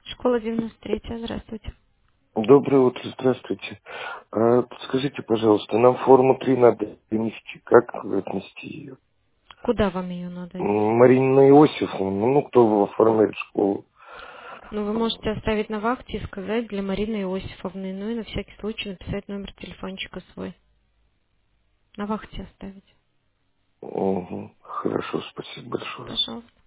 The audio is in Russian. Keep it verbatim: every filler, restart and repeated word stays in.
Школа девяносто три, здравствуйте. Доброе утро, здравствуйте. А, подскажите, пожалуйста, нам форму три надо принести. Как отнести ее? Куда вам ее надо нести? Марина Иосифовна, ну, кто оформляет школу? Ну, вы можете оставить на вахте и сказать для Марины Иосифовны, ну и на всякий случай написать номер телефончика свой. На вахте оставить. Угу. Хорошо, спасибо большое. Пожалуйста.